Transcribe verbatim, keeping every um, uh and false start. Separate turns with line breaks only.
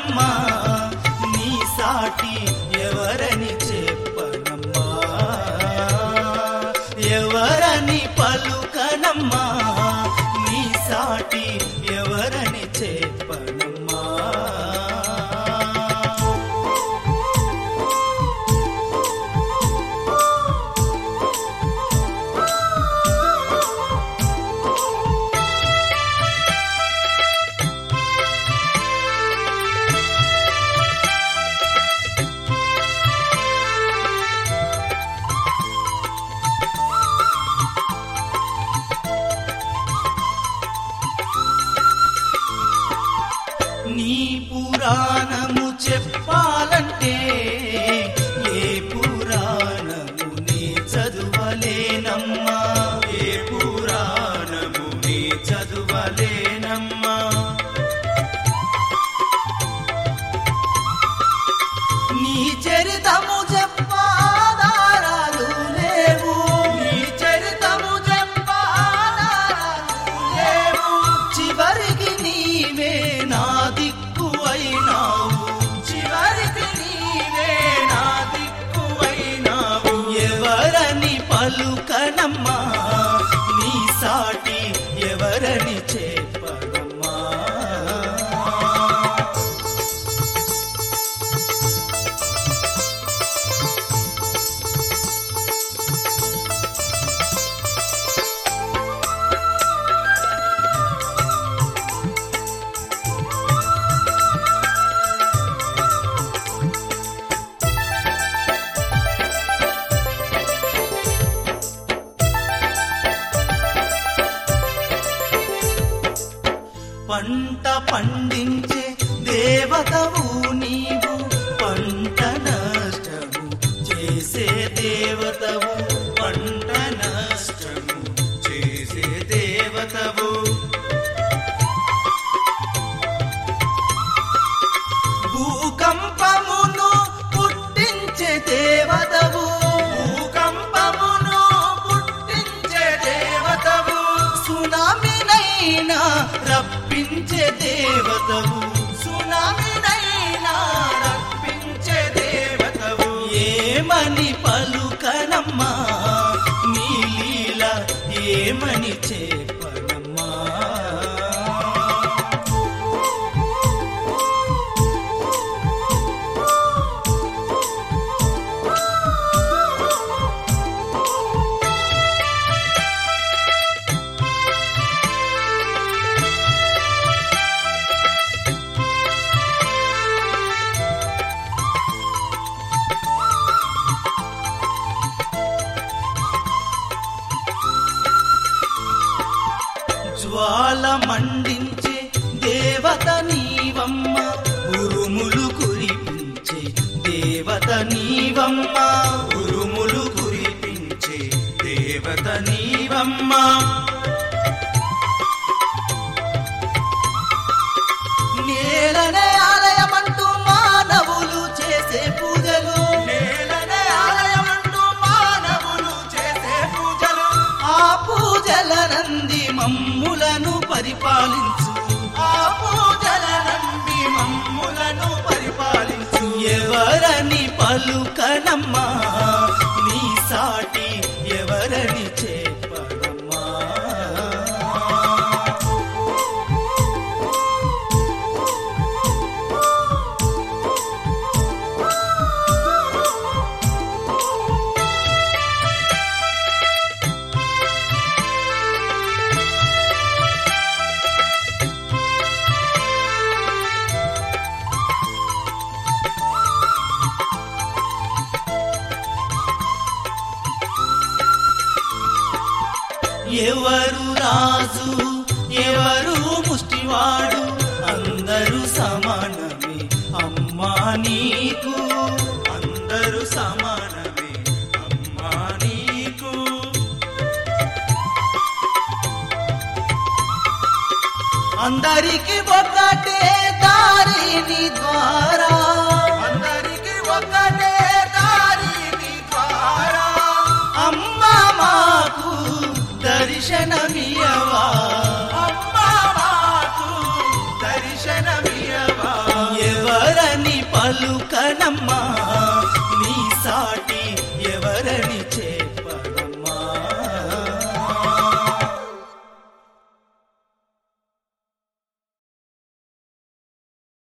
పలుకనమ్మా నీ సాటి ఎవరని చెప్పనమ్మా ఎవరని పలుకనమ్మా నీ సాటి ఎవరని చెప్పనమ్మా నీ పురాణము చెప్పాలంటే ఏ పురాణము నీ చదువలేనమ్మా ఏ పురాణము నీ చదువలేనమ్మా నీ చరితము చెప్పాదారాలు లేవు నీ చరితము చెప్పాదారాలు లేవు చివరికి నీవే నా దిక్కు అయినావు చివరికి నీవే నా దిక్కు అయినావు ఎవరని పలుకనమ్మా నీ సాటి ఎవరని చెప్పనమ్మా పంట పండించే దేవతవు నీవు పంట నష్టము చేసే దేవతవు పంట నష్టము చేసే దేవతవు భూకంపమును పుట్టించే దేవతవు భూకంపమును పుట్టించే దేవతవు సునామీనైనా రప్పించే దేవతవు సునామీనైనా రప్పించే దేవతవు ఏమని పలుకనమ్మా నీ లీల ఏమని చెప్పనమ్మా జ్వాల మండించే దేవత నీవమ్మ ఉరుములు కురిపించే దేవత నీవమ్మ ఉరుములు కురిపించే దేవత నీవమ్మ నేలనే ఆలయమంటూ మానవులు చేసే పూజలు నేలనే ఆలయమంటూ మానవులు చేసే పూజలు ఆ పూజల నంది మమ్ములను పరిపాలించు ఆ పూజల నంది మమ్ములను పరిపాలించు ఎవరని పలుకనమ్మా నీ సాటి ఎవరని చెప్పనమ్మా ఎవరు రాజు ఎవరు ముష్టివాడు అందరూ సమానమే అమ్మా నీకు అందరూ సమానమే అమ్మా నీకు అందరికి ఒకటే దారి నీ ద్వారా అందరికి ఒకటే దారి నీ ద్వారా అమ్మా మాకు దర్శనమియవా అమ్మా మాకు దర్శనమియవా ఎవరు నీ సాటి ఎవరని చే